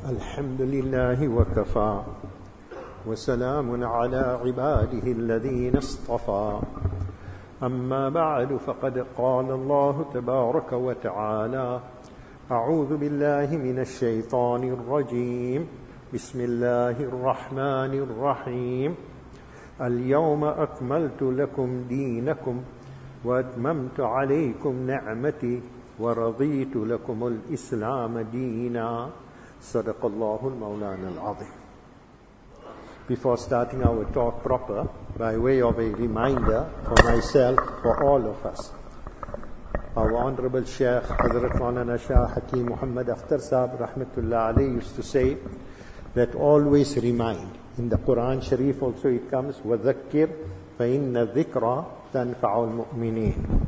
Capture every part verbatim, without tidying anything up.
الحمد لله وكفى وسلام على عباده الذين اصطفى أما بعد فقد قال الله تبارك وتعالى أعوذ بالله من الشيطان الرجيم بسم الله الرحمن الرحيم اليوم أكملت لكم دينكم وأتممت عليكم نعمتي ورضيت لكم الإسلام دينا صدق الله المولانا العظيم. Before starting our talk proper, by way of a reminder for myself, for all of us, our Honorable Shaykh Hazrat Maulana Shah Hakeem Muhammad Akhtar Sahib Rahmatullah Alayhi used to say that always remind. In the Quran Sharif also it comes, وَذَكِّرْ فَإِنَّ الذِّكْرَ تَنْفَعُ الْمُؤْمِنِينَ.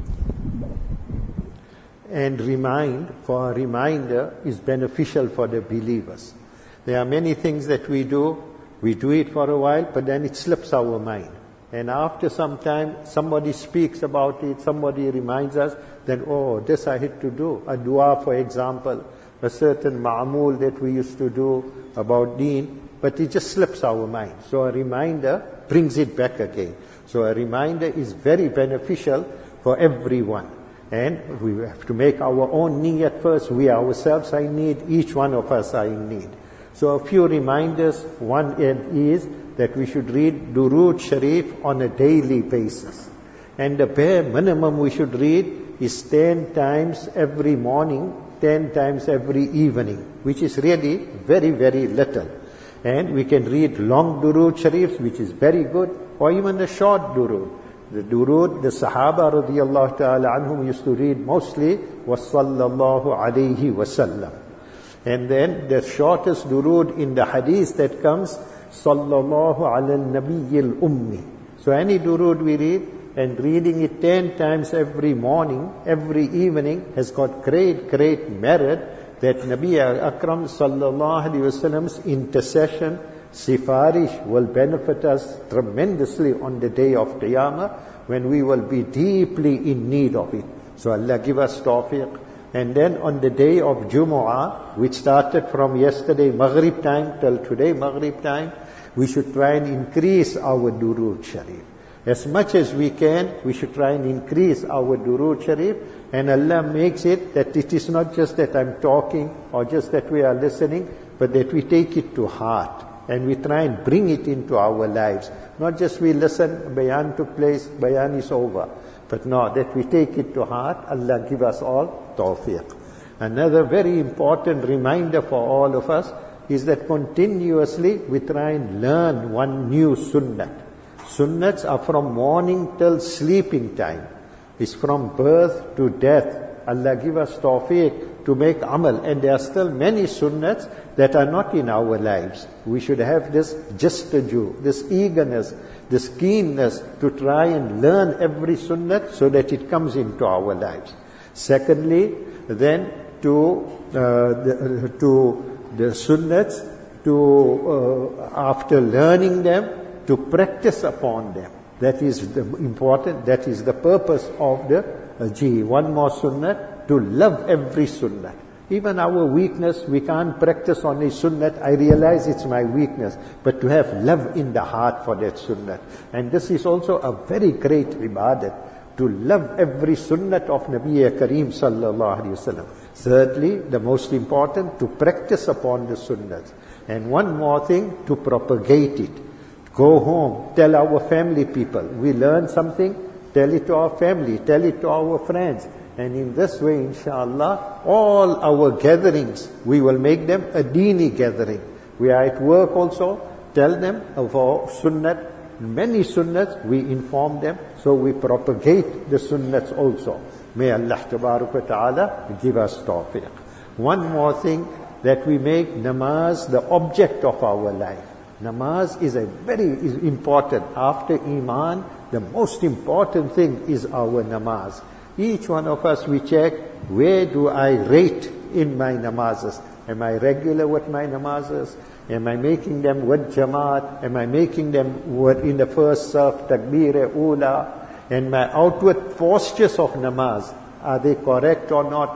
And remind, for a reminder is beneficial for the believers. There are many things that we do, we do it for a while, but then it slips our mind. And after some time, somebody speaks about it, somebody reminds us, then, oh, this I had to do. A dua, for example, a certain ma'amul that we used to do about deen, but it just slips our mind. So a reminder brings it back again. So a reminder is very beneficial for everyone. And we have to make our own niyyat first. We ourselves are in need. Each one of us are in need. So a few reminders. One is that we should read Durood Sharif on a daily basis. And the bare minimum we should read is ten times every morning, ten times every evening, which is really very, very little. And we can read long Durood Sharifs, which is very good, or even a short Durood. The Durood, the Sahaba radiyallahu ta'ala anhum used to read mostly was sallallahu alayhi wasallam. And then the shortest Durood in the hadith that comes, sallallahu ala nabiyyil ummi. So any Durood we read, and reading it ten times every morning, every evening, has got great, great merit that Nabi Akram sallallahu alayhi wasallam's intercession, Sifarish will benefit us tremendously on the day of Qiyamah when we will be deeply in need of it. So Allah give us tawfiq. And then on the day of Jumu'ah, which started from yesterday Maghrib time till today Maghrib time, we should try and increase our Durood Sharif. As much as we can, we should try and increase our Durood Sharif. And Allah makes it that it is not just that I'm talking or just that we are listening, but that we take it to heart. And we try and bring it into our lives. Not just we listen, bayan took place, bayan is over. But no, that we take it to heart. Allah give us all tawfiq. Another very important reminder for all of us is that continuously we try and learn one new sunnat. Sunnats are from morning till sleeping time. It's from birth to death. Allah give us tawfiq to make amal. And there are still many sunnats that are not in our lives. We should have this justaju, this eagerness, this keenness to try and learn every sunnat so that it comes into our lives. Secondly, then to uh, the, to the sunnats, to uh, after learning them, to practice upon them. That is the important, that is the purpose of the uh, G. One more sunnat, to love every sunnat. Even our weakness, we can't practice on a sunnat. I realize it's my weakness. But to have love in the heart for that sunnat. And this is also a very great ibadat. To love every sunnat of Nabi Kareem sallallahu alayhi wasallam. Thirdly, the most important, to practice upon the sunnat. And one more thing, to propagate it. Go home, tell our family people. We learn something, tell it to our family, tell it to our friends. And in this way, inshallah, all our gatherings, we will make them a deeni gathering. We are at work also, tell them of our sunnat. Many sunnats, we inform them, so we propagate the sunnats also. May Allah tabarak wa ta'ala give us tawfiq. One more thing, that we make namaz the object of our life. Namaz is a very is important. After Iman, the most important thing is our namaz. Each one of us, we check, where do I rate in my namazes? Am I regular with my namazes? Am I making them with jamaat? Am I making them with in the first saf, takbir-e-ula? And my outward postures of namaz, are they correct or not?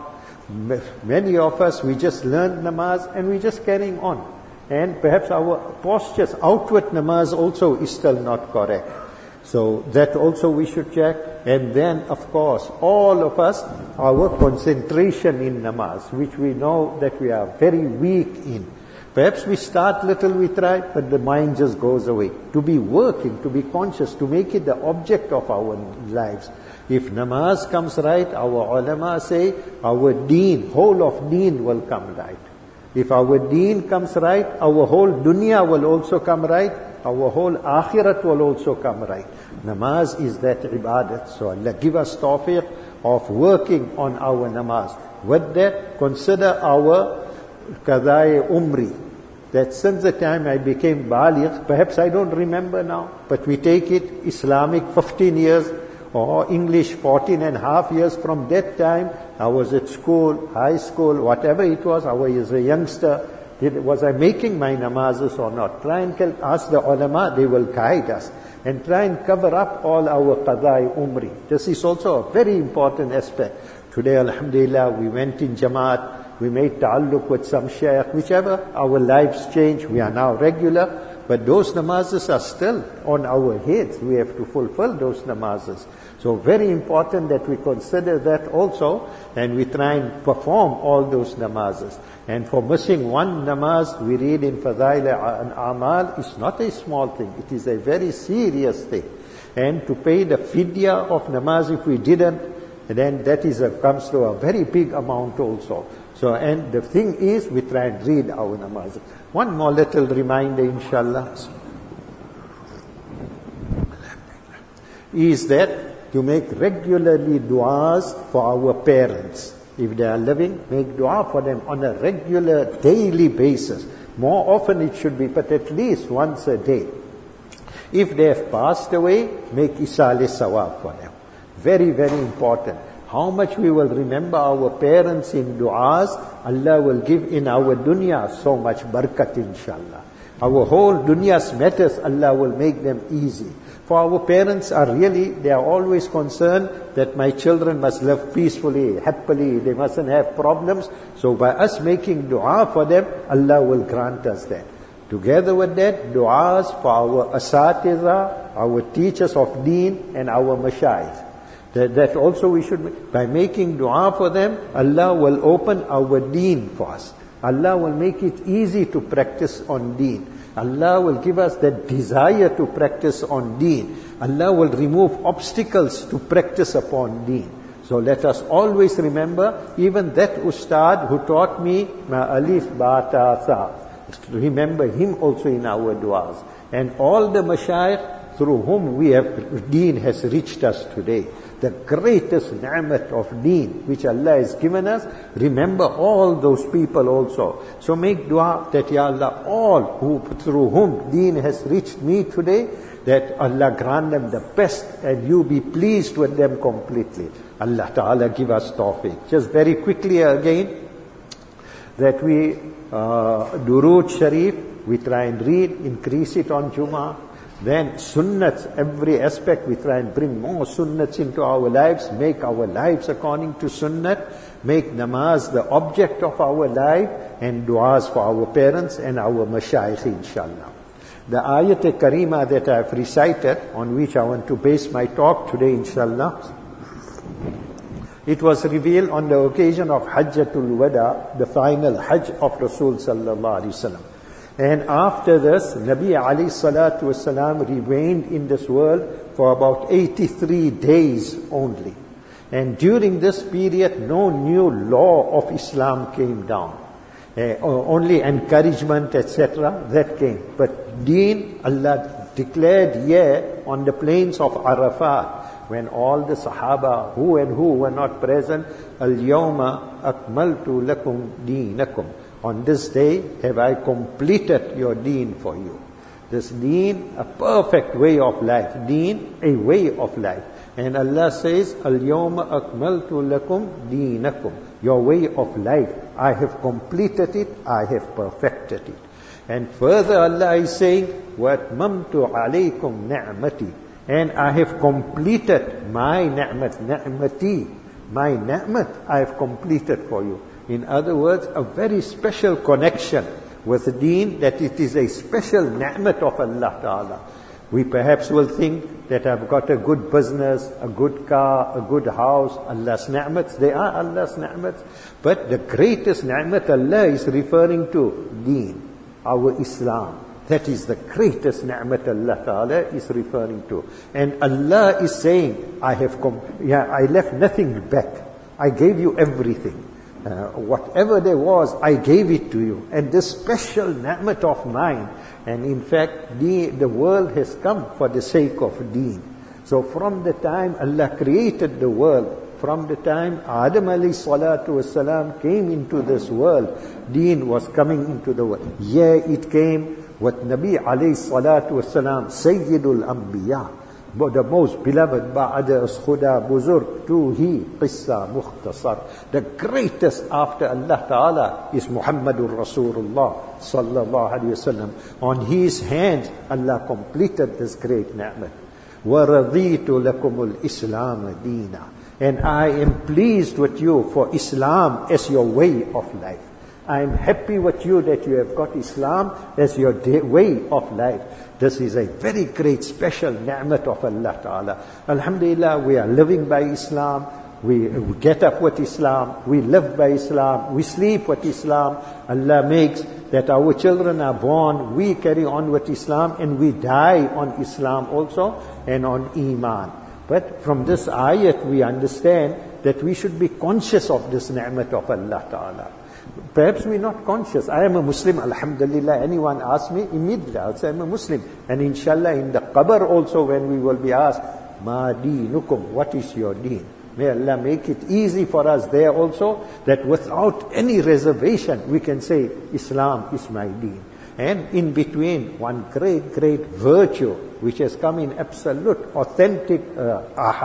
Many of us, we just learned namaz and we just carrying on. And perhaps our postures, outward namaz also is still not correct. So that also we should check. And then, of course, all of us, our concentration in namaz, which we know that we are very weak in. Perhaps we start little, we try, but the mind just goes away. To be working, to be conscious, to make it the object of our lives. If namaz comes right, our ulama say, our deen, whole of deen will come right. If our deen comes right, our whole dunya will also come right. Our whole akhirat will also come right. Namaz is that ibadat. So Allah give us tawfiq of working on our namaz. With that, consider our qadai umri. That since the time I became baligh, perhaps I don't remember now, but we take it Islamic fifteen years or English fourteen and a half years. From that time, I was at school, high school, whatever it was, I was a youngster. Did, was I making my namazes or not? Try and ask the ulama, they will guide us. And try and cover up all our qadai umri. This is also a very important aspect. Today, alhamdulillah, we went in Jamaat, we made ta'alluq with some shaykh, whichever, our lives change, we are now regular. But those namazes are still on our heads. We have to fulfill those namazes. So very important that we consider that also, and we try and perform all those namazes. And for missing one namaz, we read in Fadail and Amal, is not a small thing. It is a very serious thing. And to pay the fidya of namaz if we didn't, then that is a, comes to a very big amount also. So, and the thing is, we try and read our namaz. One more little reminder, inshallah, is that to make regularly du'as for our parents. If they are living, make dua for them on a regular, daily basis. More often it should be, but at least once a day. If they have passed away, make isali sawab for them. Very, very important. How much we will remember our parents in du'as, Allah will give in our dunya so much barakat, inshallah. Our whole dunya's matters, Allah will make them easy. For our parents are really, they are always concerned that my children must live peacefully, happily, they mustn't have problems. So by us making dua for them, Allah will grant us that. Together with that, du'as for our asatiza, our teachers of deen, and our mashayikh. That, that also we should make. By making dua for them, Allah will open our deen for us. Allah will make it easy to practice on deen. Allah will give us that desire to practice on deen. Allah will remove obstacles to practice upon deen. So let us always remember, even that ustad who taught me ma alif ba ta sa. Remember him also in our du'as. And all the mashayikh through whom we have, deen has reached us today. The greatest ni'mat of deen which Allah has given us, remember all those people also. So make dua that, Ya Allah, all who through whom deen has reached me today, that Allah grant them the best and you be pleased with them completely. Allah Ta'ala give us tawfiq. Just very quickly again, that we, uh, Durood Sharif, we try and read, increase it on Jummah. Then sunnats, every aspect, we try and bring more sunnats into our lives, make our lives according to sunnat, make namaz the object of our life, and du'as for our parents and our mashayikh, inshallah. The ayat karima that I have recited, on which I want to base my talk today, inshallah, it was revealed on the occasion of Hajjatul Wada, the final Hajj of Rasul sallallahu alaihi wasallam. And after this, Nabi alayhi salatu wasalam remained in this world for about eighty-three days only. And during this period, no new law of Islam came down. Uh, only encouragement, et cetera, that came. But deen, Allah declared, yeah, on the plains of Arafat, when all the Sahaba, who and who were not present, Al-Yawma akmaltu lakum deenakum. On this day have I completed your deen for you. This deen, a perfect way of life. Deen, a way of life. And Allah says, Al-Yawma akmaltu lakum deenakum. Your way of life. I have completed it, I have perfected it. And further Allah is saying, وَأَتْمَمْتُ عَلَيْكُمْ نِعْمَتِي. And I have completed my ni'mat, ni'mati, my ni'mat I have completed for you. In other words, a very special connection with deen, that it is a special ni'mat of Allah Ta'ala. We perhaps will think that I've got a good business, a good car, a good house, Allah's ni'mats. They are Allah's ni'mats. But the greatest ni'mat Allah is referring to deen, our Islam. That is the greatest ni'mat Allah Ta'ala is referring to. And Allah is saying, I have come, yeah, I left nothing back. I gave you everything. Uh, whatever there was, I gave it to you. And this special ni'mat of mine, and in fact, the, the world has come for the sake of deen. So from the time Allah created the world, from the time Adam alayhi salatu wasalam came into this world, deen was coming into the world. Yeah, it came with Nabi alayhi salatu wasalam, Sayyidul Anbiya, the most beloved, Ba'ada as Khuda Buzurg, Tuhi, Qissa, Mukhtasar. The greatest after Allah Ta'ala is Muhammadur Rasulullah Sallallahu Alaihi Wasallam. On his hands, Allah completed this great ni'mat. وَرَضِيتُ لَكُمُ الْإِسْلَامَ دِينًا. And I am pleased with you for Islam as your way of life. I am happy with you that you have got Islam as your day, way of life. This is a very great special ni'mat of Allah Ta'ala. Alhamdulillah, we are living by Islam. We get up with Islam. We live by Islam. We sleep with Islam. Allah makes that our children are born. We carry on with Islam, and we die on Islam also and on Iman. But from this ayat we understand that we should be conscious of this ni'mat of Allah Ta'ala. Perhaps we're not conscious. I am a Muslim, alhamdulillah. Anyone asks me, immediately I'll say I'm a Muslim. And inshallah in the qabr also, when we will be asked, Ma deenukum, what is your deen? May Allah make it easy for us there also, that without any reservation we can say, Islam is my deen. And in between, one great, great virtue which has come in absolute, authentic uh,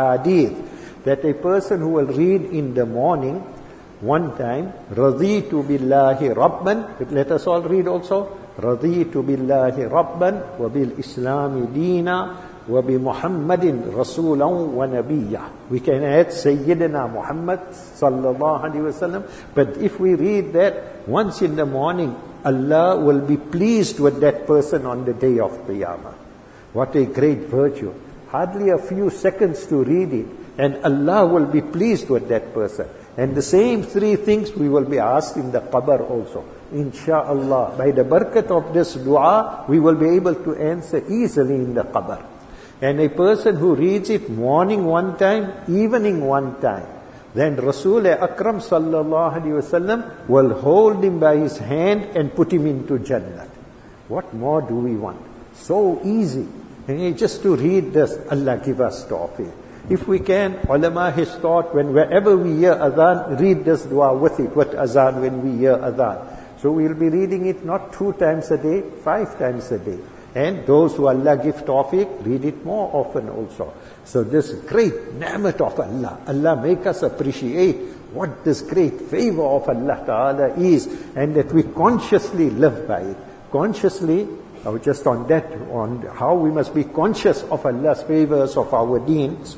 ahadith, that a person who will read in the morning, one time, Raditu billahi rabban. Let us all read also. Raditu billahi rabban wa bil islami deena wa bi Muhammadin rasulan wa nabiyya. We can add Sayyidina Muhammad sallallahu alaihi wasallam. But if we read that once in the morning, Allah will be pleased with that person on the day of Qiyamah. What a great virtue. Hardly a few seconds to read it, and Allah will be pleased with that person. And the same three things we will be asked in the qabr also. Insha'Allah, by the barakat of this dua, we will be able to answer easily in the qabr. And a person who reads it morning one time, evening one time, then Rasul Akram sallallahu alaihi wasallam will hold him by his hand and put him into Jannah. What more do we want? So easy. And just to read this, Allah give us tawfiq. If we can, ulama has taught, when wherever we hear adhan, read this dua with it, with azan when we hear adhan. So we'll be reading it not two times a day, five times a day. And those who Allah give tawfiq, read it more often also. So this great ni'mat of Allah, Allah make us appreciate what this great favor of Allah Ta'ala is, and that we consciously live by it. Consciously, or just on that, on how we must be conscious of Allah's favors of our deens.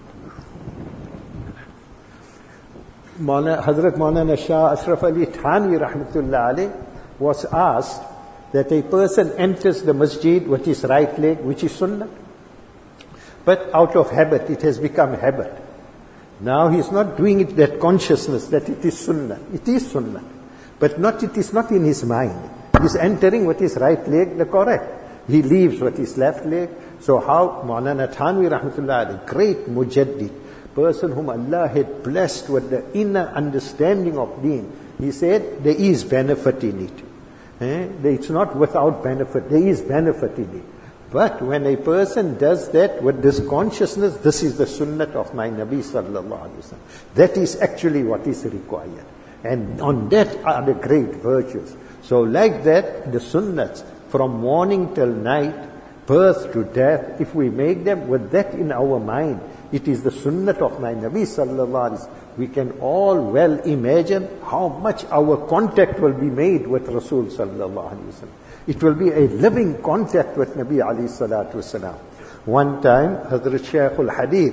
Hazrat Maulana Shah Ashraf Ali Thanvi rahmatullah alayh was asked that a person enters the masjid with his right leg, which is sunnah, but out of habit, it has become habit. Now he's not doing it that consciousness that it is sunnah. It is sunnah, but not it is not in his mind. He's entering with his right leg, the correct. He leaves with his left leg. So how Maulana Thanvi rahmatullah alayh, great mujaddid, person whom Allah had blessed with the inner understanding of deen, he said there is benefit in it. Eh? It's not without benefit. There is benefit in it. But when a person does that with this consciousness, this is the sunnah of my Nabi sallallahu alaihi wasallam. That is actually what is required. And on that are the great virtues. So like that, the sunnahs from morning till night, birth to death, if we make them with that in our mind, it is the sunnah of my Nabi sallallahu alaihi wasallam. We can all well imagine how much our contact will be made with Rasul sallallahu alaihi wasallam. It will be a living contact with Nabi alayhi salatu wasalam. One time, Hazrat Shaykh al-Hadith,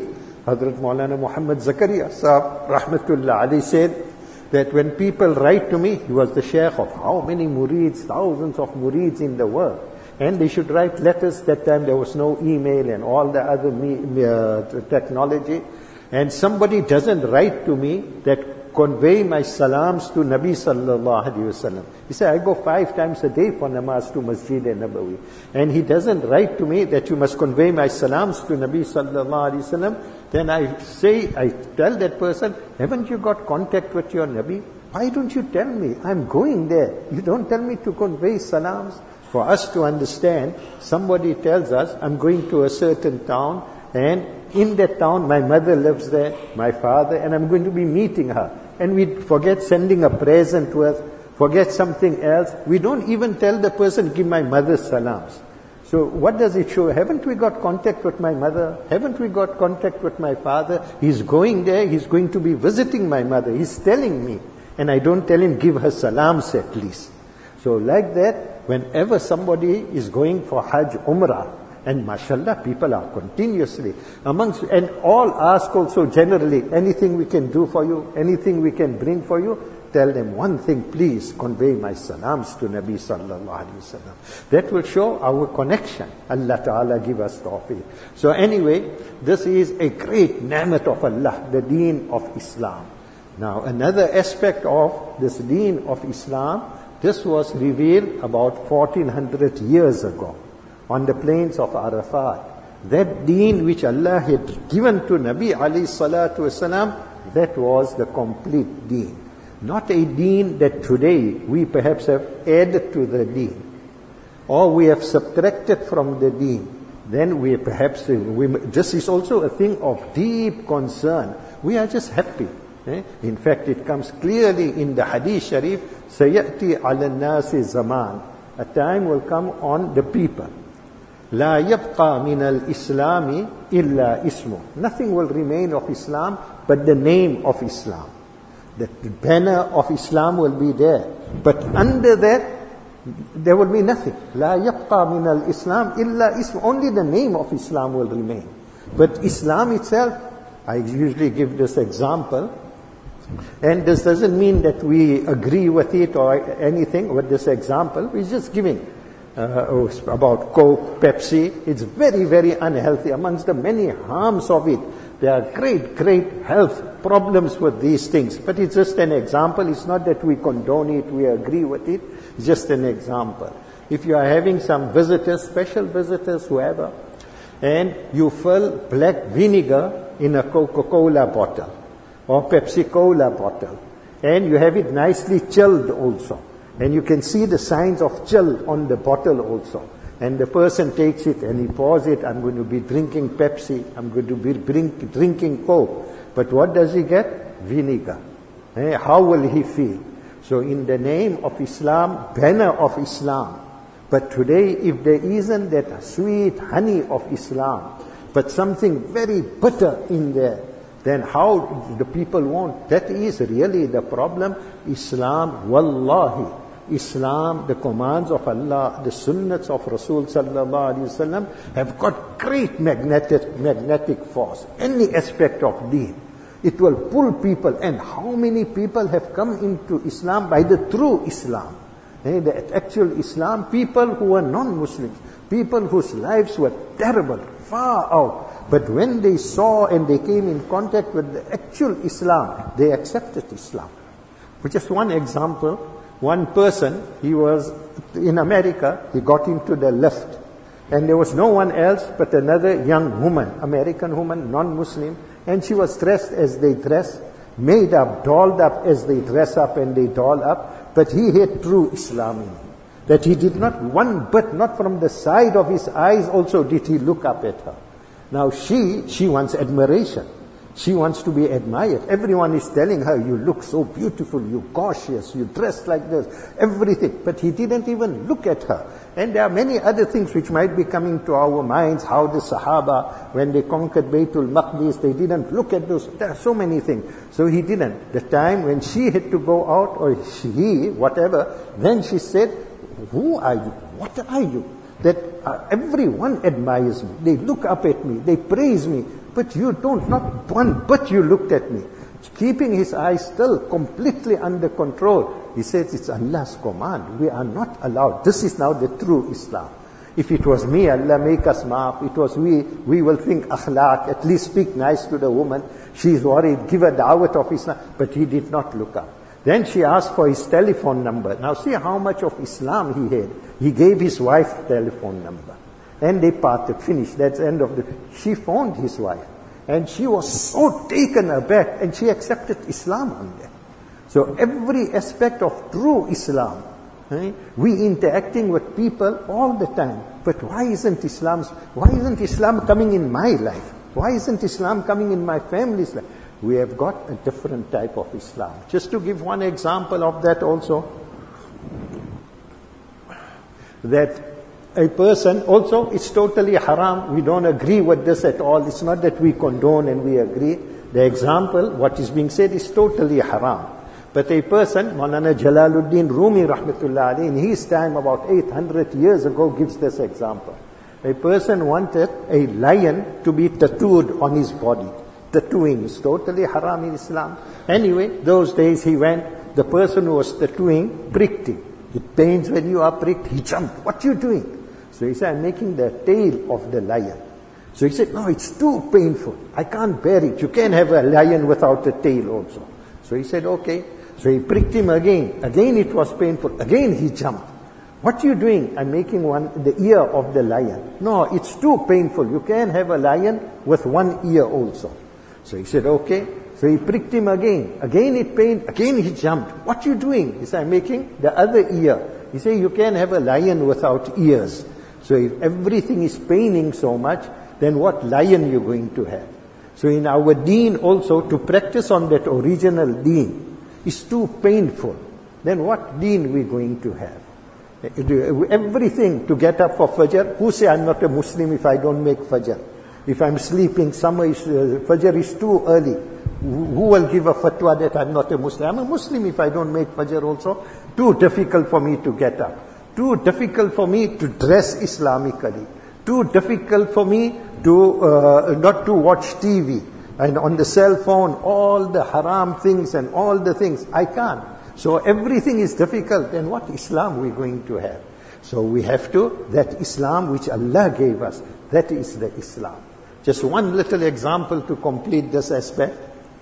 Hazrat Maulana Muhammad Zakaria Sahab, Rahmatullah Ali, said that when people write to me, he was the sheikh of how many murids, thousands of murids in the world. And they should write letters. That time there was no email and all the other me, uh, technology. And somebody doesn't write to me that convey my salams to Nabi sallallahu alaihi wasallam. He said, I go five times a day for namaz to Masjid Nabawi. And he doesn't write to me that you must convey my salams to Nabi sallallahu alaihi wasallam. Then I say, I tell that person, haven't you got contact with your Nabi? Why don't you tell me? I'm going there. You don't tell me to convey salams. For us to understand, somebody tells us, I'm going to a certain town, and in that town my mother lives there, my father, and I'm going to be meeting her. And we forget sending a present to us, forget something else. We don't even tell the person, give my mother salams. So what does it show? Haven't we got contact with my mother? Haven't we got contact with my father? He's going there, he's going to be visiting my mother. He's telling me, and I don't tell him, give her salams at least. So like that, whenever somebody is going for Hajj, Umrah, and mashallah, people are continuously amongst, and all ask also generally, anything we can do for you, anything we can bring for you, tell them one thing, please convey my salams to Nabi sallallahu alaihi wasallam. That will show our connection. Allah Ta'ala give us tawfiq. So anyway, this is a great ni'mat of Allah, the deen of Islam. Now another aspect of this deen of Islam, this was revealed about fourteen hundred years ago on the plains of Arafat. That deen which Allah had given to Nabi alayhi salatu wasalam, that was the complete deen. Not a deen that today we perhaps have added to the deen, or we have subtracted from the deen. Then we perhaps, we, this is also a thing of deep concern. We are just happy. Eh? In fact, it comes clearly in the Hadith Sharif, سَيَأْتِي عَلَى النَّاسِ زَمَانٍ. A time will come on the people. لَا يَبْقَى مِنَ الْإِسْلَامِ إِلَّا إِسْمُ. Nothing will remain of Islam but the name of Islam. The banner of Islam will be there. But under that, there will be nothing. لَا يَبْقَى مِنَ الْإِسْلَامِ إِلَّا إِسْمُ. Only the name of Islam will remain. But Islam itself, I usually give this example, and this doesn't mean that we agree with it or anything with this example. We're just giving uh, about Coke, Pepsi. It's very, very unhealthy. Amongst the many harms of it, there are great, great health problems with these things. But it's just an example. It's not that we condone it, we agree with it. It's just an example. If you are having some visitors, special visitors, whoever, and you fill black vinegar in a Coca-Cola bottle, or Pepsi-Cola bottle, and you have it nicely chilled also, and you can see the signs of chill on the bottle also, and the person takes it and he pours it, I'm going to be drinking Pepsi, I'm going to be drink, drinking Coke, but what does he get? Vinegar. Eh? How will he feel? So in the name of Islam, banner of Islam, but today if there isn't that sweet honey of Islam, but something very bitter in there, then how the people won't? That is really the problem. Islam, wallahi, Islam, the commands of Allah, the sunnats of Rasul sallallahu alaihi wasallam have got great magnetic, magnetic force. Any aspect of deen, it will pull people. And how many people have come into Islam by the true Islam? Eh, the actual Islam, people who were non-Muslims, people whose lives were terrible, far out. But when they saw and they came in contact with the actual Islam, they accepted Islam. For just one example, one person, he was in America, he got into the lift, and there was no one else but another young woman, American woman, non-Muslim, and she was dressed as they dress, made up, dolled up as they dress up and they doll up, but he had true Islam in him. That he did not one bit, not from the side of his eyes also did he look up at her. Now she, she wants admiration. She wants to be admired. Everyone is telling her, you look so beautiful, you're gorgeous, you dress like this, everything. But he didn't even look at her. And there are many other things which might be coming to our minds, how the Sahaba, when they conquered Baytul Maqdis, they didn't look at those. There are so many things. So he didn't. The time when she had to go out, or he, whatever, then she said, who are you? What are you? That uh, everyone admires me. They look up at me. They praise me. but you don't, not one but you looked at me. Keeping his eyes still, completely under control. He says, it's Allah's command. We are not allowed. This is now the true Islam. If it was me, Allah make us maaf. It was we, we will think akhlaq, at least speak nice to the woman. She's worried, give a da'wat of Islam. But he did not look up. Then she asked for his telephone number. Now see how much of Islam he had. He gave his wife telephone number. And they parted, finished. That's the end of the... She phoned his wife. And she was so taken aback, and she accepted Islam on that. So every aspect of true Islam, eh, we interacting with people all the time. But why isn't Islam, why isn't Islam coming in my life? Why isn't Islam coming in my family's life? We have got a different type of Islam. Just to give one example of that also, that a person, also it's totally haram, we don't agree with this at all, it's not that we condone and we agree. The example, what is being said is totally haram. But a person, Maulana Jalaluddin Rumi rahmatullah alayhi, in his time about eight hundred years ago, gives this example. A person wanted a lion to be tattooed on his body. Tattooing is totally haram in Islam. Anyway, those days he went, the person who was tattooing pricked him. It pains when you are pricked. He jumped. What are you doing? So he said, I'm making the tail of the lion. So he said, no, it's too painful. I can't bear it. You can't have a lion without a tail also. So he said, okay. So he pricked him again. Again it was painful. Again he jumped. What are you doing? I'm making one, the ear of the lion. No, it's too painful. You can't have a lion with one ear also. So he said, okay. So he pricked him again. Again it pained. Again he jumped. What are you doing? He said, I'm making the other ear. He said, you can't have a lion without ears. So if everything is paining so much, then what lion you're going to have? So in our deen also, to practice on that original deen is too painful. Then what deen we going to have? Everything to get up for Fajr. Who say I'm not a Muslim if I don't make Fajr? If I'm sleeping, summer is, uh, Fajr is too early. Who will give a fatwa that I'm not a Muslim? I'm a Muslim if I don't make Fajr also. Too difficult for me to get up. Too difficult for me to dress Islamically. Too difficult for me to uh, not to watch T V. And on the cell phone, all the haram things and all the things. I can't. So everything is difficult. Then what Islam we going to have? So we have to, that Islam which Allah gave us, that is the Islam. Just one little example to complete this aspect.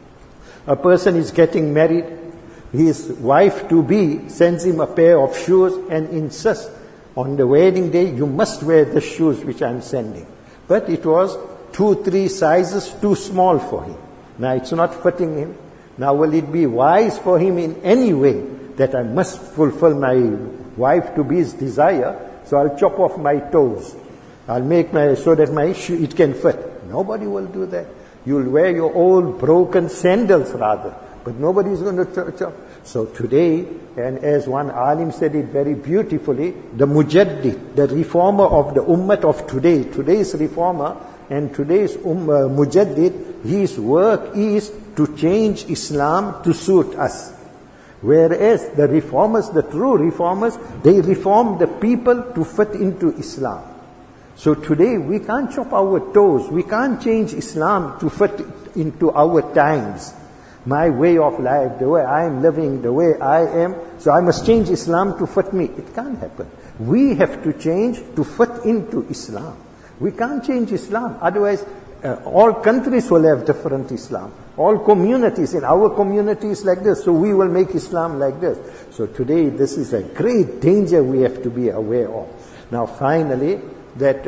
A person is getting married. His wife-to-be sends him a pair of shoes and insists on the wedding day, you must wear the shoes which I'm sending. But it was two, three sizes too small for him. Now it's not fitting him. Now will it be wise for him in any way that I must fulfill my wife-to-be's desire, so I'll chop off my toes. I'll make my, so that my shoe, it can fit. Nobody will do that. You'll wear your old broken sandals rather. But nobody is going to chop. So today, and as one alim said it very beautifully, the mujaddid, the reformer of the ummah of today, today's reformer and today's um, uh, mujaddid, his work is to change Islam to suit us. Whereas the reformers, the true reformers, they reform the people to fit into Islam. So today we can't chop our toes. We can't change Islam to fit into our times. My way of life, the way I am living, the way I am. So I must change Islam to fit me. It can't happen. We have to change to fit into Islam. We can't change Islam. Otherwise, uh, all countries will have different Islam. All communities, in our community is like this. So we will make Islam like this. So today this is a great danger we have to be aware of. Now finally, that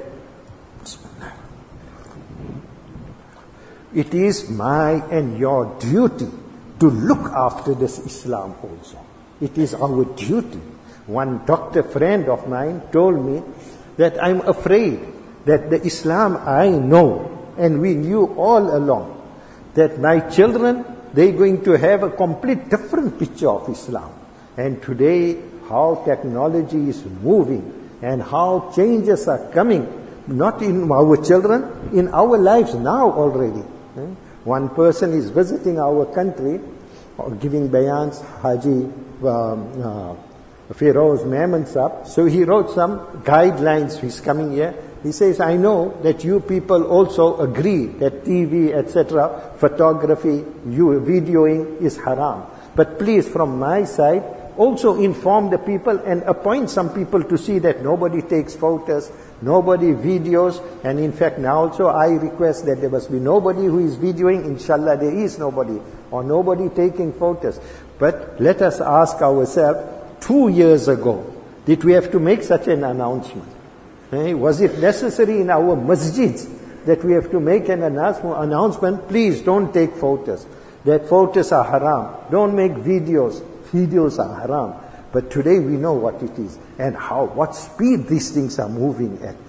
it is my and your duty to look after this Islam also. It is our duty. One doctor friend of mine told me that I'm afraid that the Islam I know and we knew all along, that my children, they're going to have a complete different picture of Islam. And today, how technology is moving and how changes are coming, not in our children, in our lives now already. One person is visiting our country, or giving bayans, Haji um, uh, Feroz Mehman Sahab. So he wrote some guidelines. He's coming here. He says, I know that you people also agree that T V, et cetera, photography, you, videoing is haram. But please, from my side, also inform the people and appoint some people to see that nobody takes photos, nobody videos, and in fact now also I request that there must be nobody who is videoing. Inshallah there is nobody, or nobody taking photos. But let us ask ourselves, two years ago, did we have to make such an announcement? Eh? Was it necessary in our masjids that we have to make an announcement? Please don't take photos. That photos are haram. Don't make videos. Videos are haram. But today we know what it is and how, what speed these things are moving at.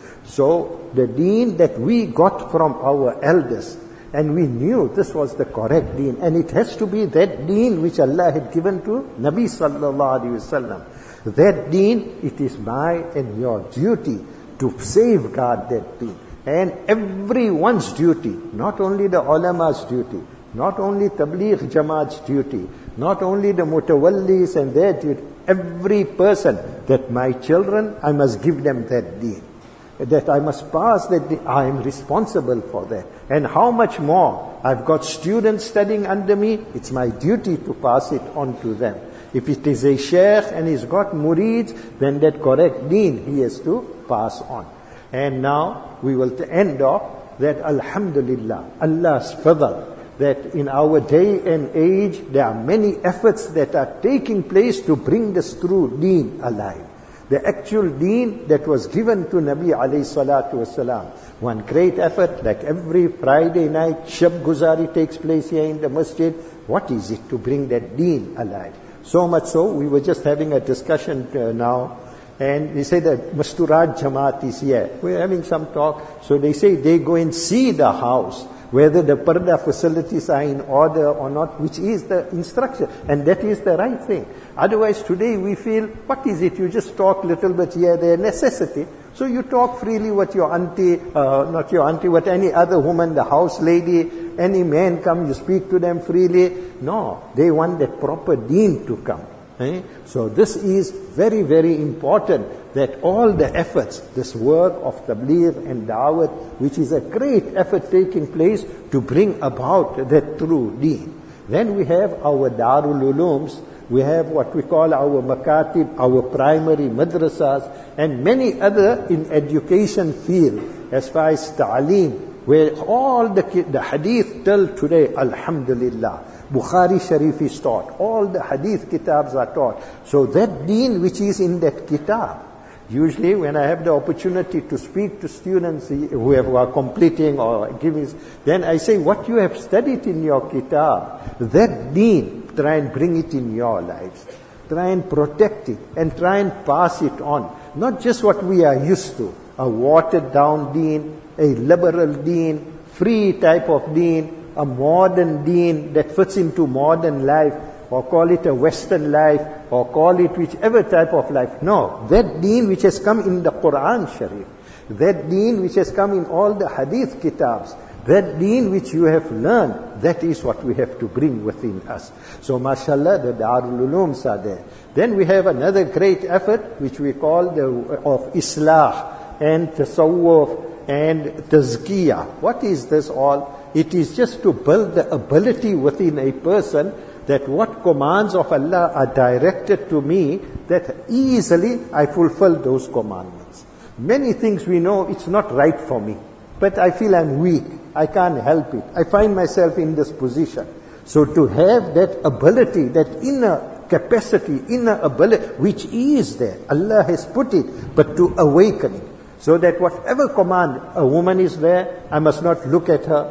So the deen that we got from our elders, and we knew this was the correct deen, and it has to be that deen which Allah had given to Nabi sallallahu alaihi wasallam. That deen, it is my and your duty to safeguard that deen. And everyone's duty, not only the ulama's duty, not only Tabligh Jamaat's duty, not only the mutawallis and their duty, every person, that my children, I must give them that deen. That I must pass that deen. I am responsible for that. And how much more? I've got students studying under me, it's my duty to pass it on to them. If it is a sheikh and he's got murids, then that correct deen he has to pass on. And now we will end off that alhamdulillah, Allah's fadl, that in our day and age there are many efforts that are taking place to bring this true deen alive. The actual deen that was given to Nabi alayhi salatu wasalam. One great effort, like every Friday night, Shab Guzari takes place here in the masjid. What is it to bring that deen alive? So much so, we were just having a discussion uh, now, and they say that Masturat Jamaat is here. We're having some talk. So they say they go and see the house, whether the parda facilities are in order or not, which is the instruction. And that is the right thing. Otherwise, today we feel, what is it? You just talk little bit here, there, necessity. So you talk freely with your auntie, uh, not your auntie, with any other woman, the house lady, any man come, you speak to them freely. No, they want that proper deen to come. Eh? So this is very, very important, that all the efforts, this work of tabligh and da'wat, which is a great effort taking place to bring about that true deen. Then we have our Darul Ulooms, we have what we call our makatib, our primary madrasas, and many other in education field, as far as ta'aleem, where all the, the hadith till today, alhamdulillah. Bukhari Sharif is taught. All the hadith kitabs are taught. So that deen which is in that kitab, usually when I have the opportunity to speak to students who are completing or giving, then I say, what you have studied in your kitab, that deen, try and bring it in your lives. Try and protect it and try and pass it on. Not just what we are used to, a watered down deen, a liberal deen, free type of deen, a modern deen that fits into modern life, or call it a Western life, or call it whichever type of life. No, that deen which has come in the Quran Sharif, that deen which has come in all the hadith kitabs, that deen which you have learned, that is what we have to bring within us. So mashallah, the Darul Ulooms are there. Then we have another great effort which we call the of Islah and Tasawwuf and Tazkiyah. What is this all? It is just to build the ability within a person that what commands of Allah are directed to me, that easily I fulfill those commandments. Many things we know it's not right for me, but I feel I'm weak, I can't help it, I find myself in this position. So to have that ability, that inner capacity, inner ability, which is there, Allah has put it, but to awaken it. So that whatever command a woman is there, I must not look at her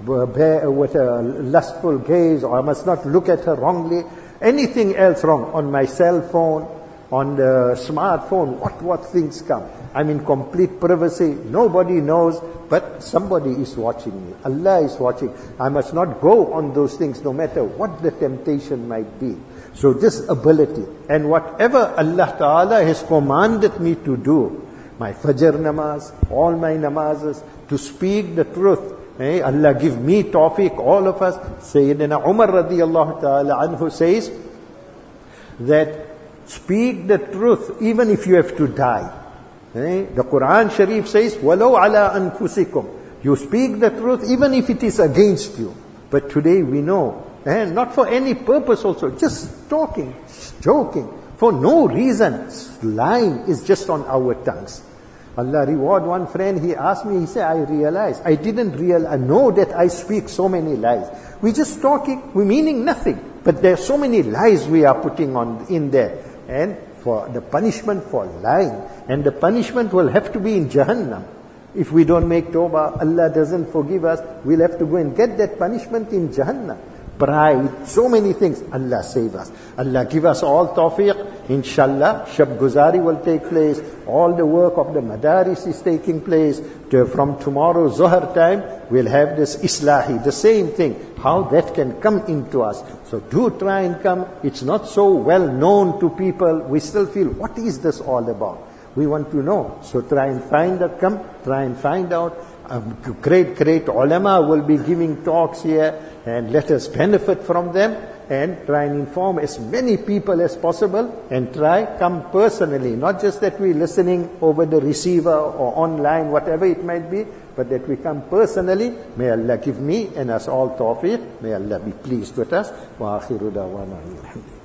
with a lustful gaze, or I must not look at her wrongly. Anything else wrong on my cell phone, on the smartphone, what what things come. I'm in complete privacy. Nobody knows, but somebody is watching me. Allah is watching. I must not go on those things, no matter what the temptation might be. So this ability, and whatever Allah Ta'ala has commanded me to do, my Fajr namaz, all my namazes, to speak the truth. Hey, Allah give me tawfiq, all of us. Sayyidina Umar radiyallahu ta'ala anhu says that speak the truth even if you have to die. Eh? The Quran Sharif says, وَلَوْ عَلَىٰ أَنفُسِكُمْ. You speak the truth even if it is against you. But today we know, and not for any purpose also, just talking, joking, for no reason. Lying is just on our tongues. Allah reward one friend, he asked me, he said, I realized, I didn't realize, I know that I speak so many lies. We're just talking, we're meaning nothing. But there are so many lies we are putting on in there. And for the punishment for lying, and the punishment will have to be in Jahannam. If we don't make tawbah, Allah doesn't forgive us, we'll have to go and get that punishment in Jahannam. Pride, so many things. Allah save us. Allah give us all tawfiq. Inshallah, Shab Guzari will take place. All the work of the Madaris is taking place. To, from tomorrow, Zohar time, we'll have this Islahi, the same thing. How that can come into us. So do try and come. It's not so well known to people. We still feel, what is this all about? We want to know. So try and find out, come, try and find out. A great, great ulama will be giving talks here, and let us benefit from them and try and inform as many people as possible, and try come personally, not just that we're listening over the receiver or online, whatever it might be, but that we come personally. May Allah give me and us all tawfiq. May Allah be pleased with us. Wa akhiru da'wana alhamdulillah.